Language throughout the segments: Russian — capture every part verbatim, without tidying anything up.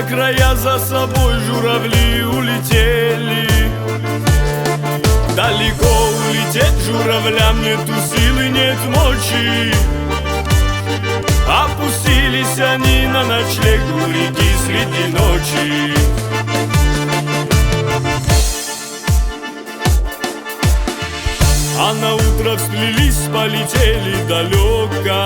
за края за собой журавли улетели. Далеко улететь журавлям нету силы, нет мочи. Опустились они на ночлег у реки среди ночи. А на утро всплелись, полетели далеко.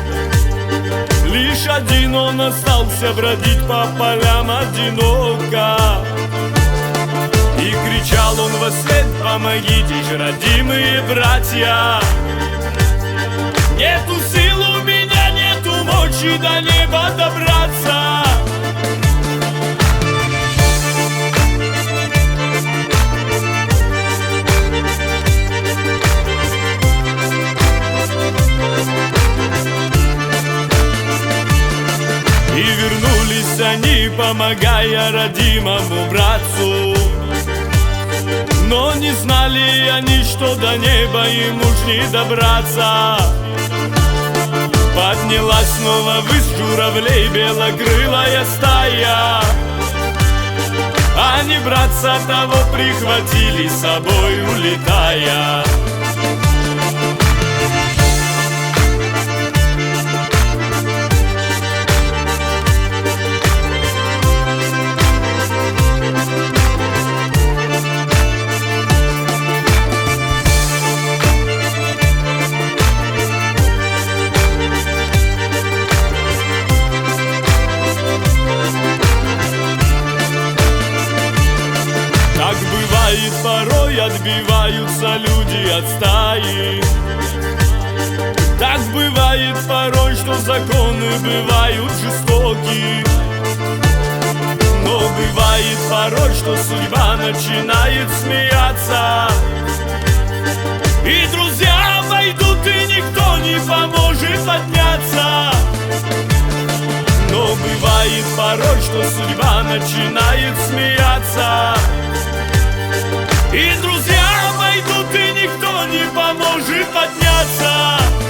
Лишь один он остался бродить по полям одиноко. И кричал он во след: помогите же, родимые братья. Нету сил у меня, нету мочи до неба добраться. И вернулись они, помогая родимому братцу. Но не знали они, что до неба им уж не добраться. Поднялась снова ввысь журавлей белокрылая стая. Они братца того прихватили с собой, улетая. Порой отбиваются люди от стаи. Так бывает порой, что законы бывают жестоки. Но бывает порой, что судьба начинает смеяться. И друзья обойдут, и никто не поможет подняться. Но бывает порой, что судьба начинает смеяться. И друзья обойдут, и никто не поможет подняться.